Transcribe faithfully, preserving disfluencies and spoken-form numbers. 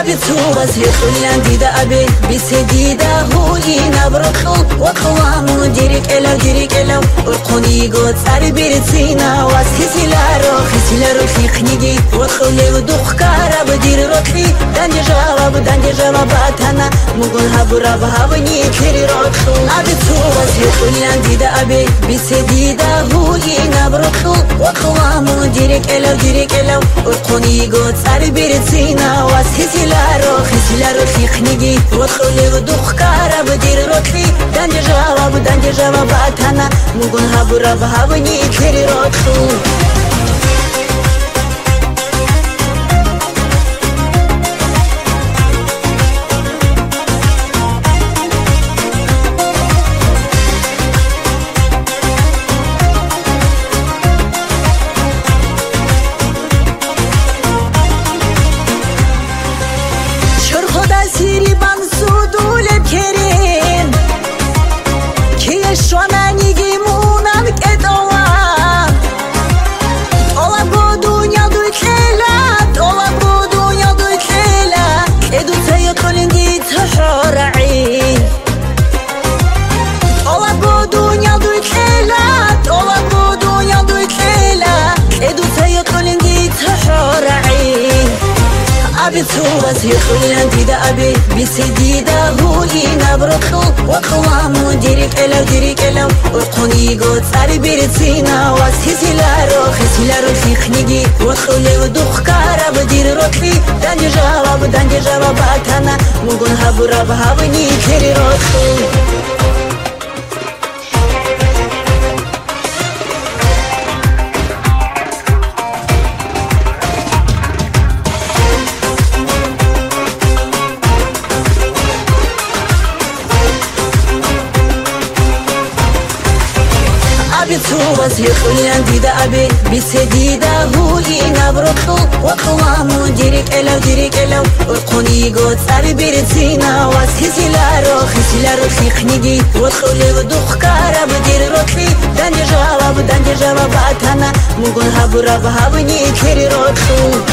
أبي توبس يخلان ديدا أبي بسديدا هو ينبرخل وقوام ديرك إلو ديرك إلو ورقوني قد ساري بيرتسينا واسكسي لارو خسي لارو في خنيجي وخلي ودوخ كارا بدير روكي دانجي جواب دانجي جواباتنا مقول هابو راب هابني كري روكل أبي توبس يخلان ديدا أبي بسديدا هو ينبرخل وقوام ديرك إلو ديرك إلو ورقوني قد ساري بيرتسينا واسكسي لارو خسي لارو في خنيجي وخلي ودوخ كارا بدير روكي دانجي جواب دانجي جواباتنا مقول هابو راب هابني كري روكل أبي توبس يخلان ديدا أبي بسديدا هو ينبرخل وقوام ديرك إلو ديرك إلو ورقوني قد ساري بيرتسينا واسكسي لارو خسي لارو في خنيجي وخلي ودوخ كارا بدير روكي دانجي جواب دانجي جواباتنا مقول هابو راب هابني كري روكل أبي توبس يخلان ديدا أبي بسديدا هو ينبرخل وقوام ديرك إلو ديرك إلو ورقوني قد ساري بيرتسينا واسكسي لارو خسي لارو في خنيجي وخلي ودوخ كارا بدير روكي دانجي جواب دانجي جواباتنا مقول هابو راب هابني كري روكل